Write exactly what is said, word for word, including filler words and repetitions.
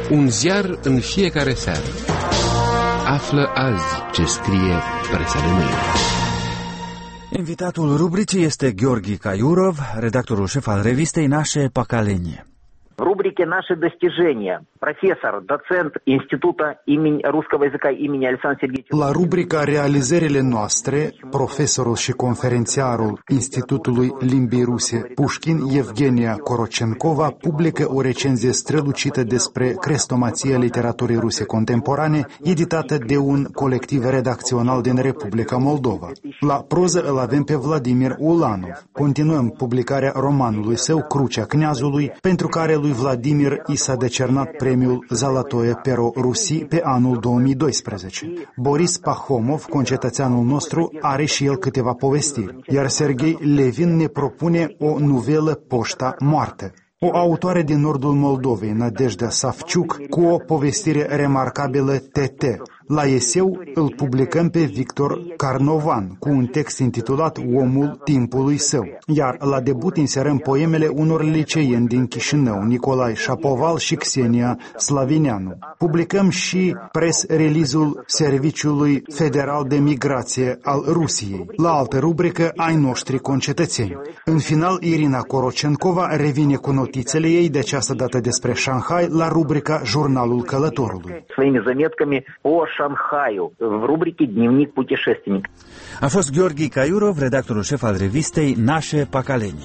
Un ziar în fiecare seară. Află azi ce scrie presa de mâine. Invitatul rubricii este Gheorghi Caiurov, redactorul șef al revistei Naše Поколение. В рубрике «Наши достижения» профессор, доцент Института имени русского языка имени Александра Сергеевича. La rubrica Realizările noastre, profesorul și conferențiarul Institutului Limbii Ruse Pușkin, Evgenia Korochenkova, publică o recenzie strălucită despre crestomația literaturii ruse contemporane, editată de un colectiv redacțional din Republica Moldova. La proză îl avem pe Vladimir Ulanov. Continuăm publicarea romanului său Crucea Kneazului, pentru care lui Vladimir i s-a decernat premiul Zalatoe Pero Rusi pe anul două mii doisprezece. Boris Pahomov, concetățeanul nostru, are și el câteva povestiri, iar Serghei Levin ne propune o nuvelă Poșta moartă. O autoare din nordul Moldovei, Nadejda Savciuc, cu o povestire remarcabilă T T. La eseu îl publicăm pe Victor Carnovan, cu un text intitulat Omul timpului său. Iar la debut inserăm poemele unor liceieni din Chișinău, Nicolae Șapoval și Xenia Slavineanu. Publicăm și press release-ul Serviciului Federal de Migrație al Rusiei. La altă rubrică, ai noștri concetățeni. În final, Irina Korochenkova revine cu notițele ei, de această dată despre Shanghai, la rubrica Jurnalul Călătorului. Шанхаю в рубрике «Дневник путешественника». A fost Gheorghi Caiurov, redactorul șef al revistei Naše Поколение.